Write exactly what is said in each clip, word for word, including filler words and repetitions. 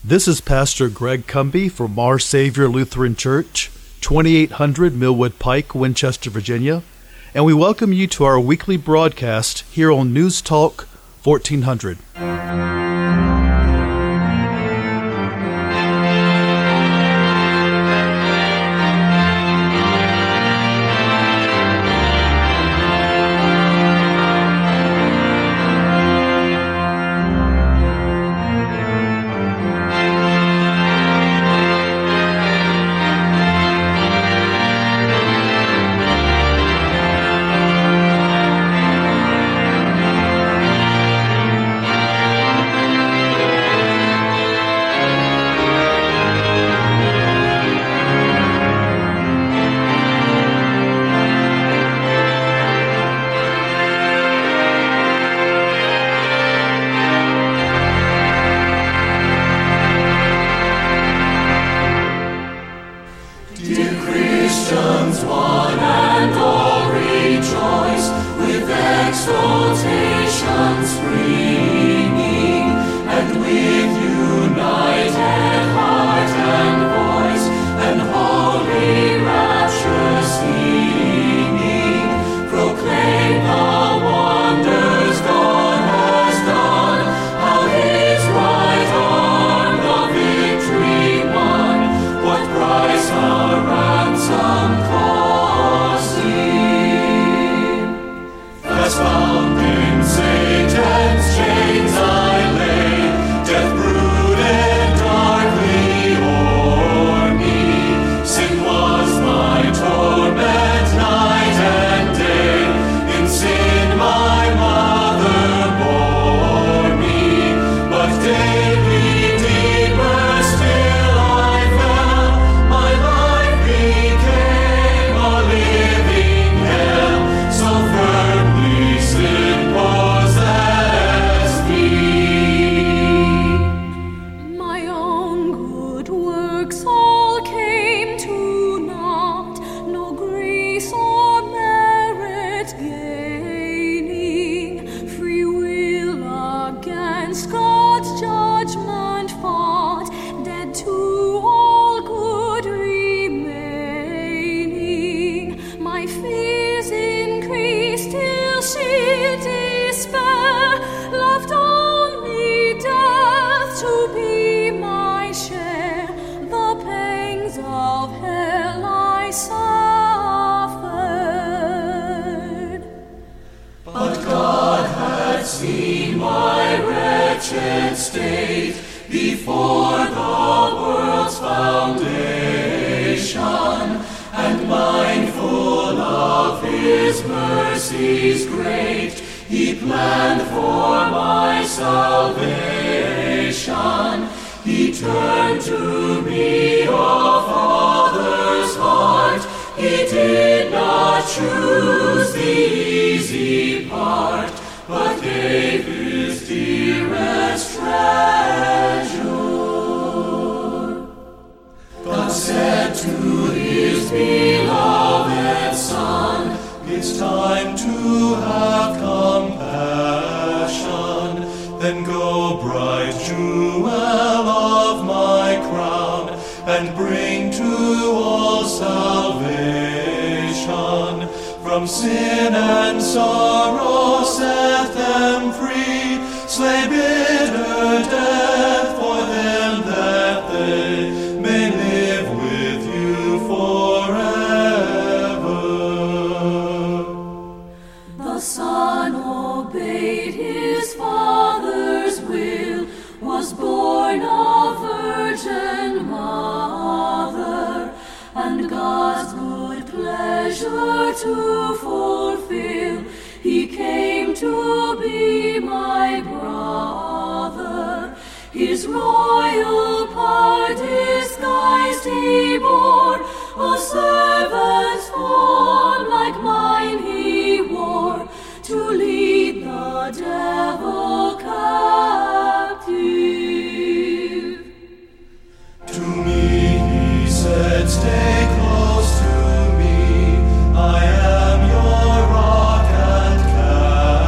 This is Pastor Greg Cumby from Our Savior Lutheran Church, twenty-eight hundred Millwood Pike, Winchester, Virginia, and we welcome you to our weekly broadcast here on News Talk fourteen hundred.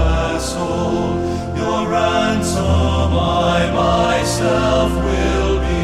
Ransom I myself will be.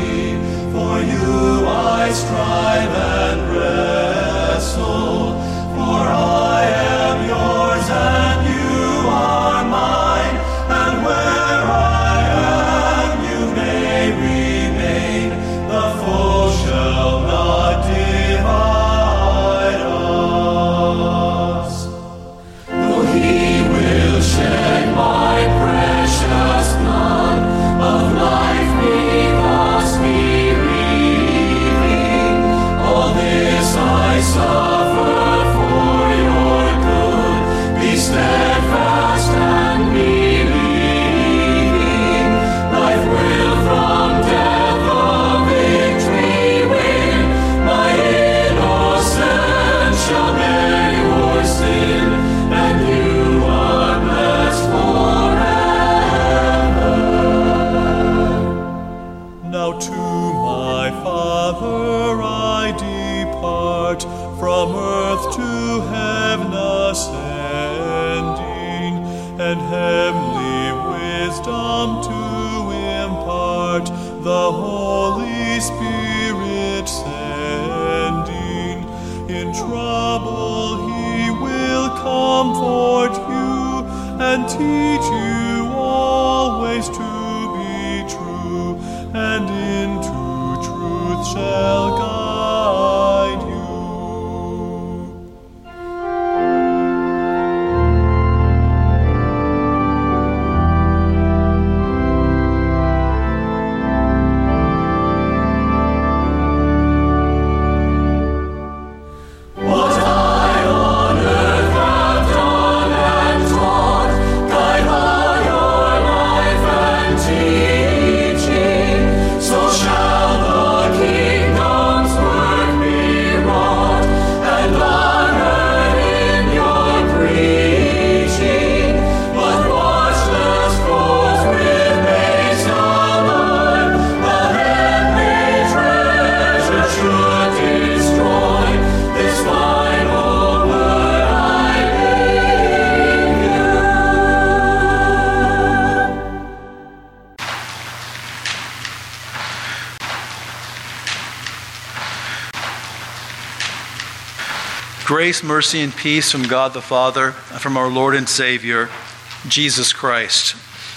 Grace, mercy, and peace from God the Father and from our Lord and Savior, Jesus Christ.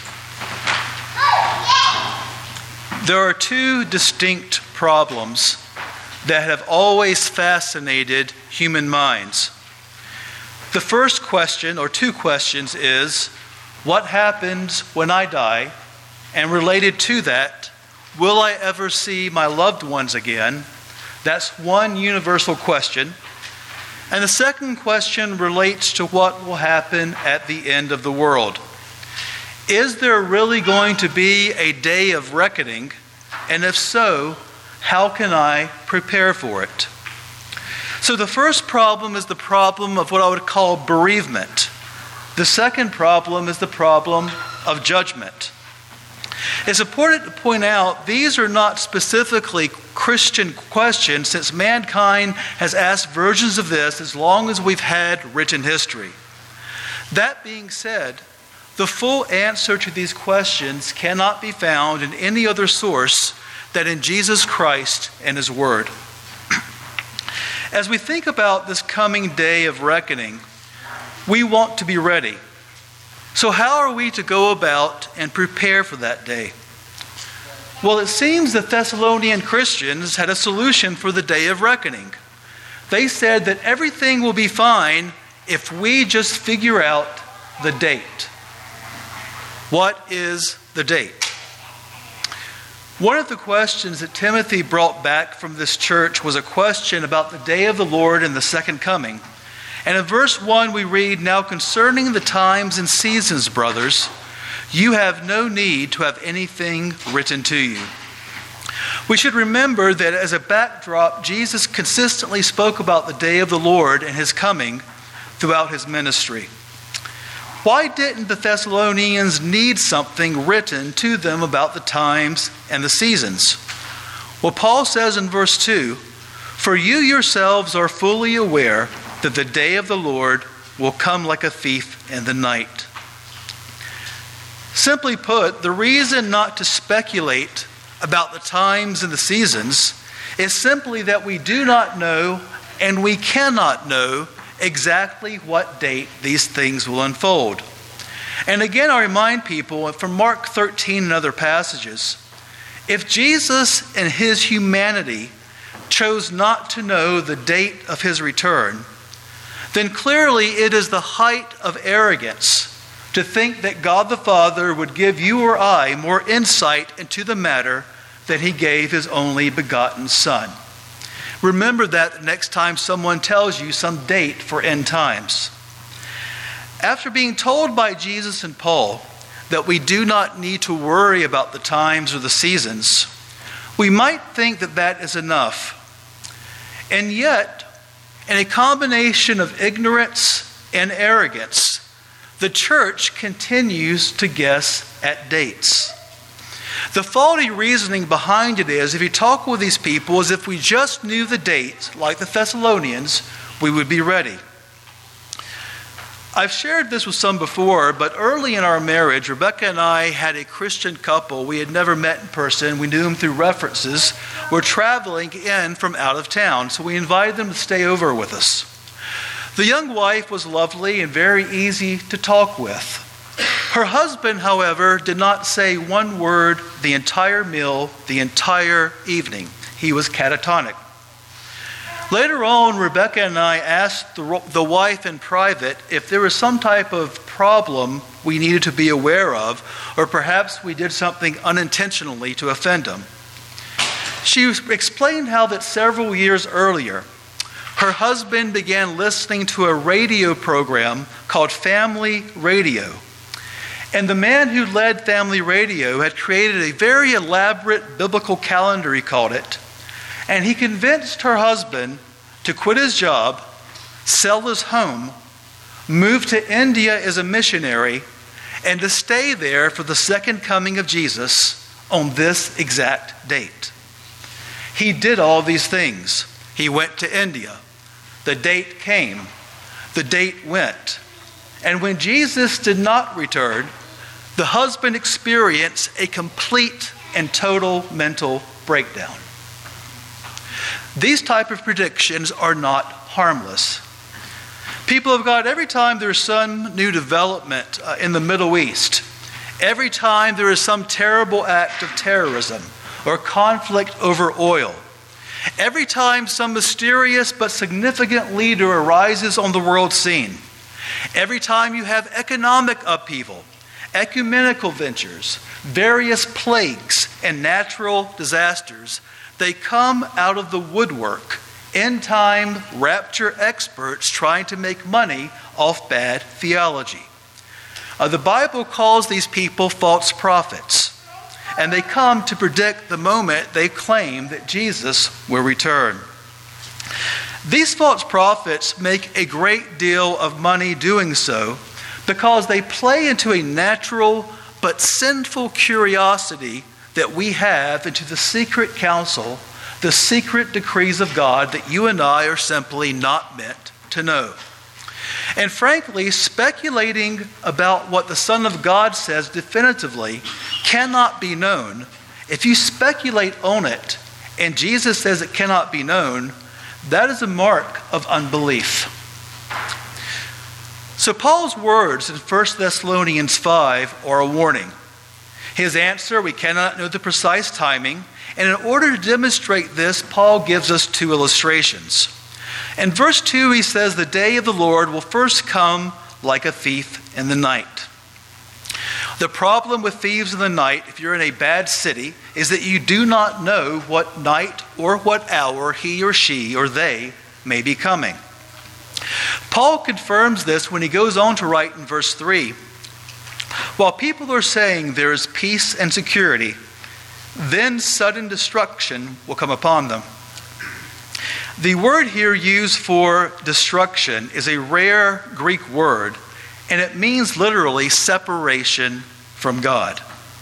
There are two distinct problems that have always fascinated human minds. The first question, or two questions, is, what happens when I die? And related to that, will I ever see my loved ones again? That's one universal question. And the second question relates to what will happen at the end of the world. Is there really going to be a day of reckoning? And if so, how can I prepare for it? So the first problem is the problem of what I would call bereavement. The second problem is the problem of judgment. It's important to point out these are not specifically Christian questions, since mankind has asked versions of this as long as we've had written history. That being said, the full answer to these questions cannot be found in any other source than in Jesus Christ and His Word. As we think about this coming day of reckoning, we want to be ready. So how are we to go about and prepare for that day? Well, it seems the Thessalonian Christians had a solution for the day of reckoning. They said that everything will be fine if we just figure out the date. What is the date? One of the questions that Timothy brought back from this church was a question about the day of the Lord and the second coming. And in verse one we read, "Now concerning the times and seasons, brothers, you have no need to have anything written to you." We should remember that as a backdrop, Jesus consistently spoke about the day of the Lord and His coming throughout His ministry. Why didn't the Thessalonians need something written to them about the times and the seasons? Well, Paul says in verse two, "For you yourselves are fully aware that the day of the Lord will come like a thief in the night." Simply put, the reason not to speculate about the times and the seasons is simply that we do not know and we cannot know exactly what date these things will unfold. And again, I remind people from Mark thirteen and other passages, If Jesus in his humanity chose not to know the date of his return, then clearly it is the height of arrogance to think that God the Father would give you or I more insight into the matter than he gave his only begotten Son. Remember that the next time someone tells you some date for end times. After being told by Jesus and Paul that we do not need to worry about the times or the seasons, we might think that that is enough. And yet, in a combination of ignorance and arrogance, the church continues to guess at dates. The faulty reasoning behind it is, if you talk with these people as if we just knew the date, like the Thessalonians, we would be ready. I've shared this with some before, but early in our marriage, Rebecca and I had a Christian couple. We had never met in person. We knew them through references. We're traveling in from out of town, so we invited them to stay over with us. The young wife was lovely and very easy to talk with. Her husband, however, did not say one word the entire meal, the entire evening. He was catatonic. Later on, Rebecca and I asked the, the wife in private if there was some type of problem we needed to be aware of, or perhaps we did something unintentionally to offend him. She explained how that several years earlier, her husband began listening to a radio program called Family Radio. And the man who led Family Radio had created a very elaborate biblical calendar, he called it. And he convinced her husband to quit his job, sell his home, move to India as a missionary, and to stay there for the second coming of Jesus on this exact date. He did all these things. He went to India. The date came. The date went. And when Jesus did not return, the husband experienced a complete and total mental breakdown. These type of predictions are not harmless. People of God, every time there's some new development uh, in the Middle East, every time there is some terrible act of terrorism or conflict over oil, every time some mysterious but significant leader arises on the world scene, every time you have economic upheaval, ecumenical ventures, various plagues, and natural disasters, they come out of the woodwork, end-time rapture experts trying to make money off bad theology. Uh, the Bible calls these people false prophets, and they come to predict the moment they claim that Jesus will return. These false prophets make a great deal of money doing so because they play into a natural but sinful curiosity that we have into the secret counsel, the secret decrees of God that you and I are simply not meant to know. And frankly, speculating about what the Son of God says definitively cannot be known. If you speculate on it and Jesus says it cannot be known, that is a mark of unbelief. So Paul's words in First Thessalonians five are a warning. His answer, we cannot know the precise timing. And in order to demonstrate this, Paul gives us two illustrations. In verse two, he says, the day of the Lord will first come like a thief in the night. The problem with thieves in the night, if you're in a bad city, is that you do not know what night or what hour he or she or they may be coming. Paul confirms this when he goes on to write in verse three, while people are saying there is peace and security, then sudden destruction will come upon them. The word here used for destruction is a rare Greek word, and it means literally separation from God.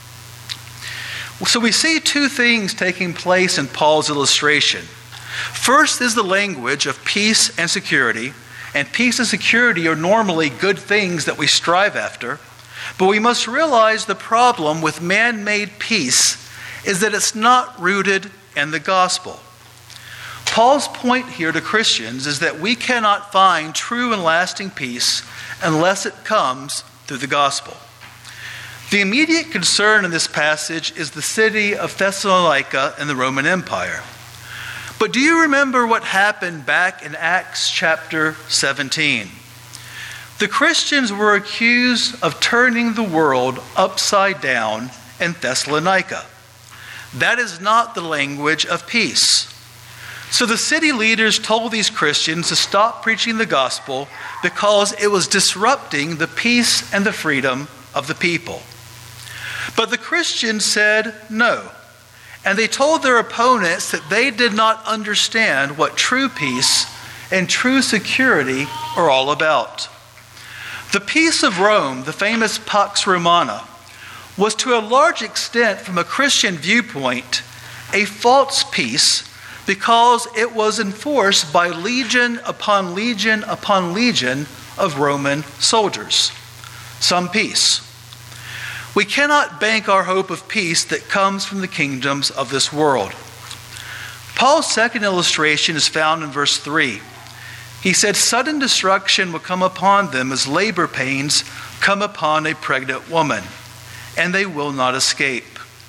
So we see two things taking place in Paul's illustration. First is the language of peace and security, and peace and security are normally good things that we strive after. But we must realize the problem with man-made peace is that it's not rooted in the gospel. Paul's point here to Christians is that we cannot find true and lasting peace unless it comes through the gospel. The immediate concern in this passage is the city of Thessalonica in the Roman Empire. But do you remember what happened back in Acts chapter seventeen? The Christians were accused of turning the world upside down in Thessalonica. That is not the language of peace. So the city leaders told these Christians to stop preaching the gospel because it was disrupting the peace and the freedom of the people. But the Christians said no. And they told their opponents that they did not understand what true peace and true security are all about. The peace of Rome, the famous Pax Romana, was to a large extent, from a Christian viewpoint, a false peace because it was enforced by legion upon legion upon legion of Roman soldiers. Some peace. We cannot bank our hope of peace that comes from the kingdoms of this world. Paul's second illustration is found in verse three. He said, sudden destruction will come upon them as labor pains come upon a pregnant woman, and they will not escape.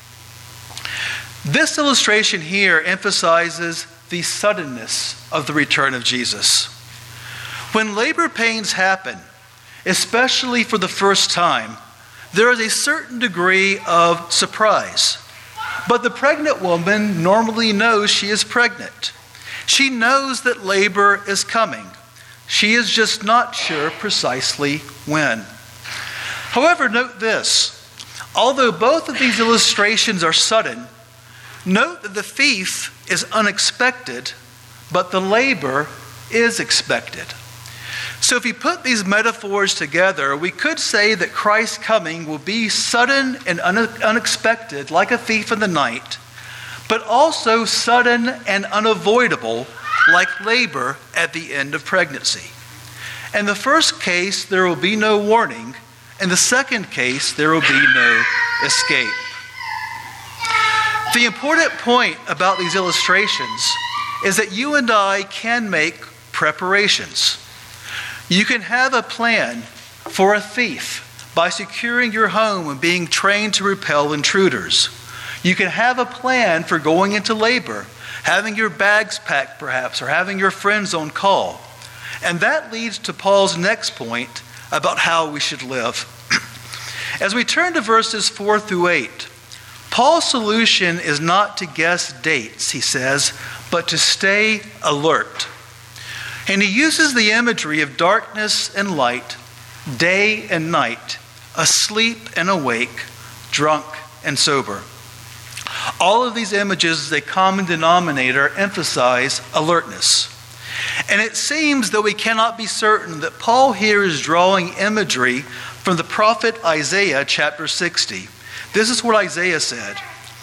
This illustration here emphasizes the suddenness of the return of Jesus. When labor pains happen, especially for the first time, there is a certain degree of surprise. But the pregnant woman normally knows she is pregnant. She knows that labor is coming. She is just not sure precisely when. However, note this. Although both of these illustrations are sudden, note that the thief is unexpected, but the labor is expected. So if you put these metaphors together, we could say that Christ's coming will be sudden and un- unexpected, like a thief in the night, but also sudden and unavoidable, like labor at the end of pregnancy. In the first case, there will be no warning. In the second case, there will be no escape. The important point about these illustrations is that you and I can make preparations. You can have a plan for a thief by securing your home and being trained to repel intruders. You can have a plan for going into labor, having your bags packed perhaps, or having your friends on call. And that leads to Paul's next point about how we should live. As we turn to verses four through eight, Paul's solution is not to guess dates, he says, but to stay alert. And he uses the imagery of darkness and light, day and night, asleep and awake, drunk and sober. All of these images, a common denominator, emphasize alertness. And it seems that we cannot be certain that Paul here is drawing imagery from the prophet Isaiah chapter sixty. This is what Isaiah said.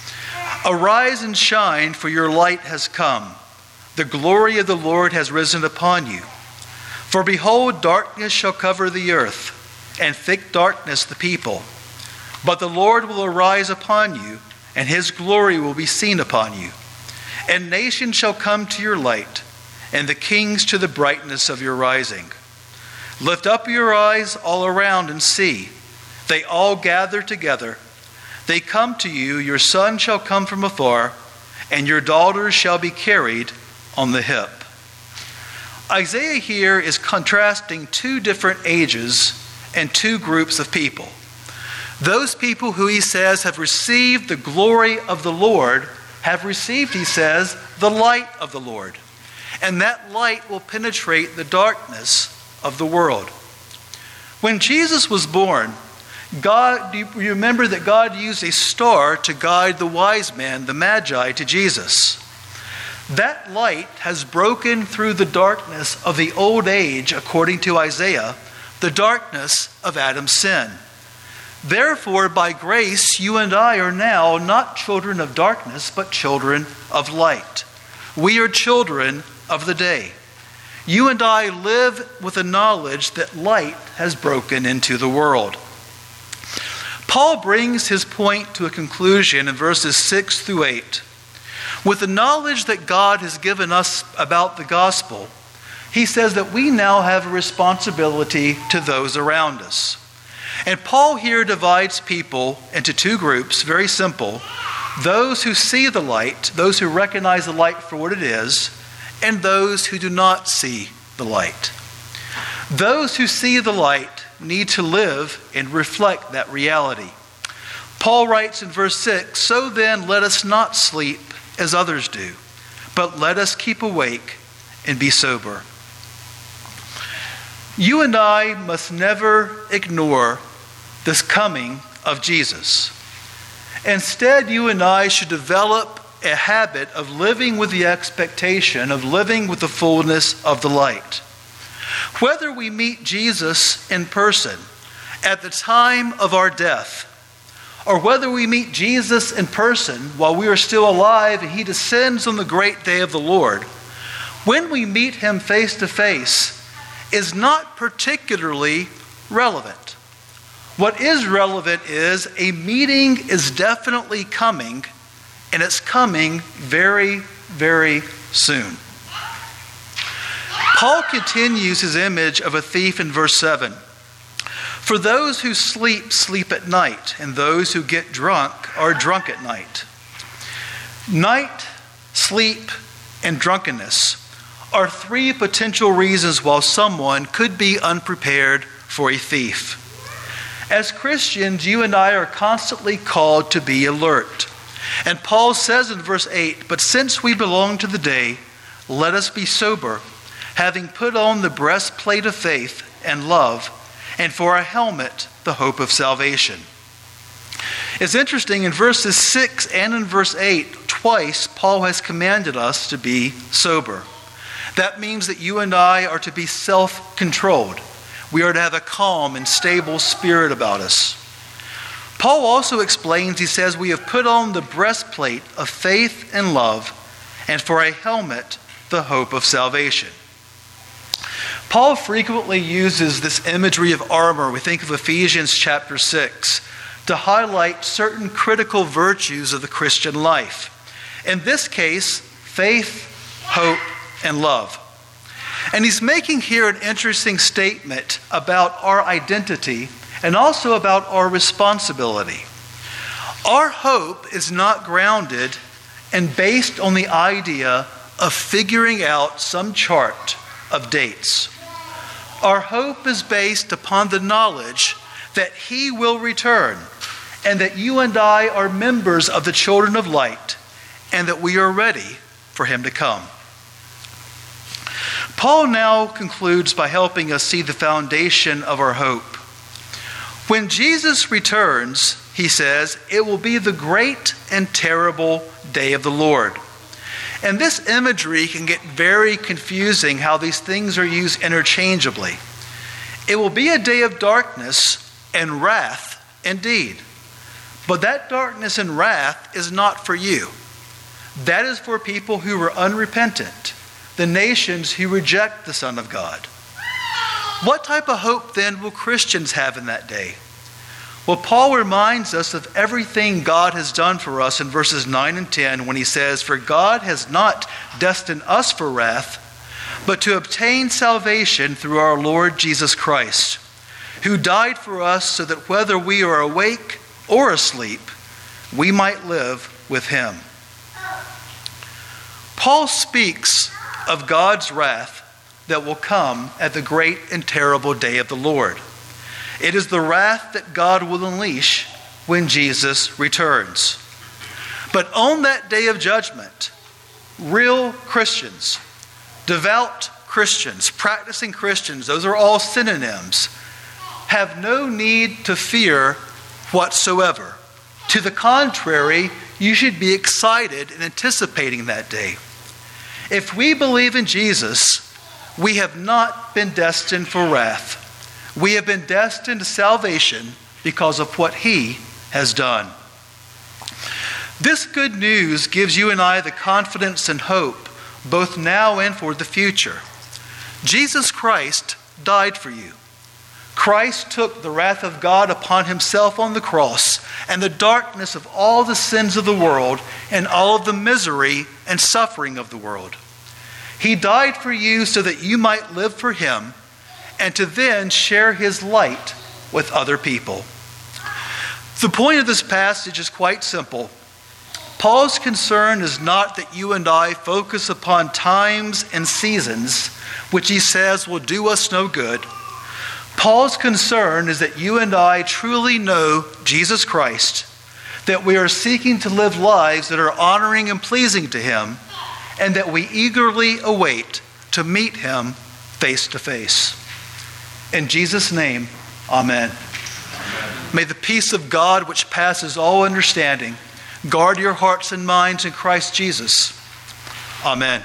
Arise and shine, for your light has come. The glory of the Lord has risen upon you. For behold, darkness shall cover the earth, and thick darkness the people. But the Lord will arise upon you, and his glory will be seen upon you. And nations shall come to your light, and the kings to the brightness of your rising. Lift up your eyes all around and see. They all gather together. They come to you. Your son shall come from afar, and your daughters shall be carried on the hip. Isaiah here is contrasting two different ages and two groups of people. Those people who he says have received the glory of the Lord have received, he says, the light of the Lord. And that light will penetrate the darkness of the world. When Jesus was born, God, do you remember that God used a star to guide the wise men, the Magi, to Jesus? That light has broken through the darkness of the old age, according to Isaiah, the darkness of Adam's sin. Therefore, by grace, you and I are now not children of darkness, but children of light. We are children of the day. You and I live with the knowledge that light has broken into the world. Paul brings his point to a conclusion in verses six through eight. With the knowledge that God has given us about the gospel, he says that we now have a responsibility to those around us. And Paul here divides people into two groups, very simple. Those who see the light, those who recognize the light for what it is, and those who do not see the light. Those who see the light need to live and reflect that reality. Paul writes in verse six, "So then let us not sleep as others do, but let us keep awake and be sober." You and I must never ignore this coming of Jesus. Instead, you and I should develop a habit of living with the expectation of living with the fullness of the light. Whether we meet Jesus in person at the time of our death, or whether we meet Jesus in person while we are still alive and he descends on the great day of the Lord, when we meet him face to face is not particularly relevant. What is relevant is a meeting is definitely coming, and it's coming very, very soon. Paul continues his image of a thief in verse seven. "For those who sleep, sleep at night, and those who get drunk are drunk at night." Night, sleep, and drunkenness are three potential reasons why someone could be unprepared for a thief. As Christians, you and I are constantly called to be alert. And Paul says in verse eight, "But since we belong to the day, let us be sober, having put on the breastplate of faith and love, and for a helmet, the hope of salvation." It's interesting, in verses six and in verse eight, twice Paul has commanded us to be sober. That means that you and I are to be self-controlled. We are to have a calm and stable spirit about us. Paul also explains, he says, we have put on the breastplate of faith and love, and for a helmet, the hope of salvation. Paul frequently uses this imagery of armor. We think of Ephesians chapter six to highlight certain critical virtues of the Christian life. In this case, faith, hope, and love. And he's making here an interesting statement about our identity and also about our responsibility. Our hope is not grounded and based on the idea of figuring out some chart of dates. Our hope is based upon the knowledge that he will return, and that you and I are members of the children of light, and that we are ready for him to come. Paul now concludes by helping us see the foundation of our hope. When Jesus returns, he says, it will be the great and terrible day of the Lord. And this imagery can get very confusing how these things are used interchangeably. It will be a day of darkness and wrath indeed. But that darkness and wrath is not for you. That is for people who are unrepentant, the nations who reject the Son of God. What type of hope then will Christians have in that day? Well, Paul reminds us of everything God has done for us in verses nine and ten when he says, "For God has not destined us for wrath, but to obtain salvation through our Lord Jesus Christ, who died for us so that whether we are awake or asleep, we might live with him." Paul speaks of God's wrath that will come at the great and terrible day of the Lord. It is the wrath that God will unleash when Jesus returns. But on that day of judgment, real Christians, devout Christians, practicing Christians, those are all synonyms, have no need to fear whatsoever. To the contrary, you should be excited and anticipating that day. If we believe in Jesus, we have not been destined for wrath. We have been destined to salvation because of what he has done. This good news gives you and I the confidence and hope, both now and for the future. Jesus Christ died for you. Christ took the wrath of God upon himself on the cross, and the darkness of all the sins of the world, and all of the misery and suffering of the world. He died for you so that you might live for him, and to then share his light with other people. The point of this passage is quite simple. Paul's concern is not that you and I focus upon times and seasons, which he says will do us no good. Paul's concern is that you and I truly know Jesus Christ, that we are seeking to live lives that are honoring and pleasing to him, and that we eagerly await to meet him face to face. In Jesus' name, amen. May the peace of God, which passes all understanding, guard your hearts and minds in Christ Jesus. Amen.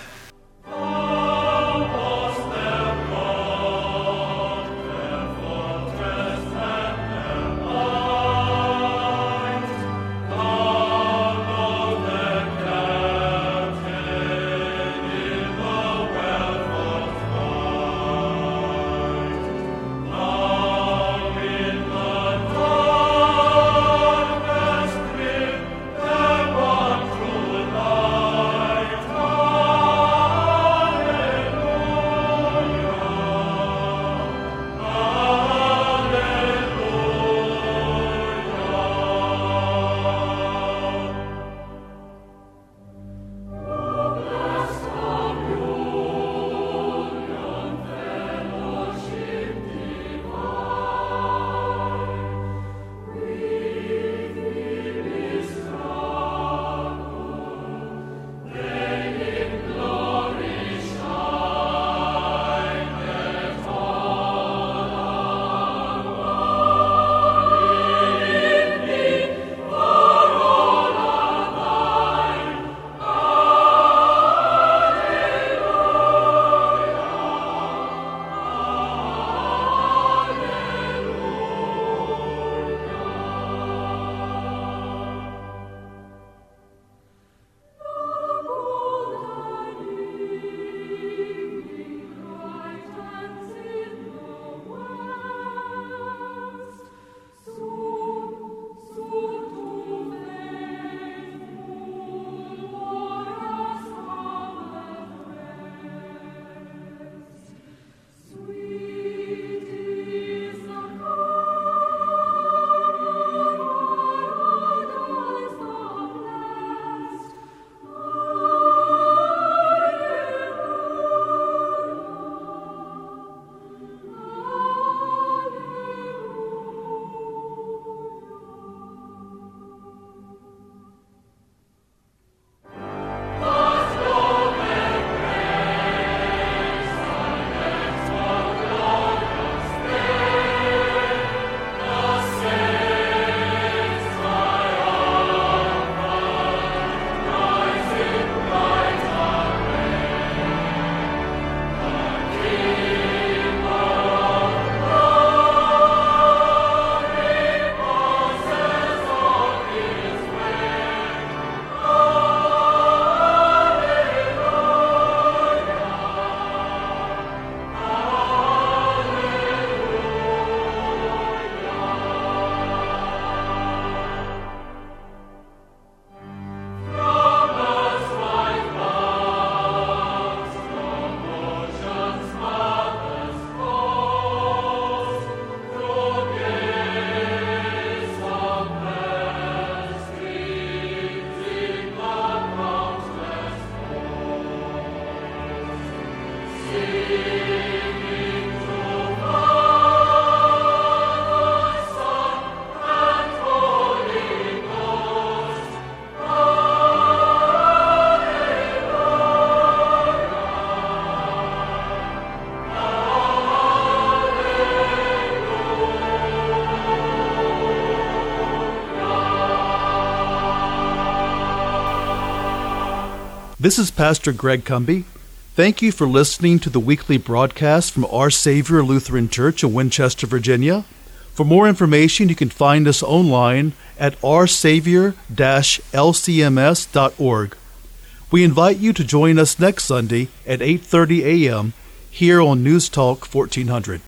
This is Pastor Greg Cumby. Thank you for listening to the weekly broadcast from Our Savior Lutheran Church in Winchester, Virginia. For more information, you can find us online at r savior dash l c m s dot org. We invite you to join us next Sunday at eight thirty a.m. here on News Talk fourteen hundred.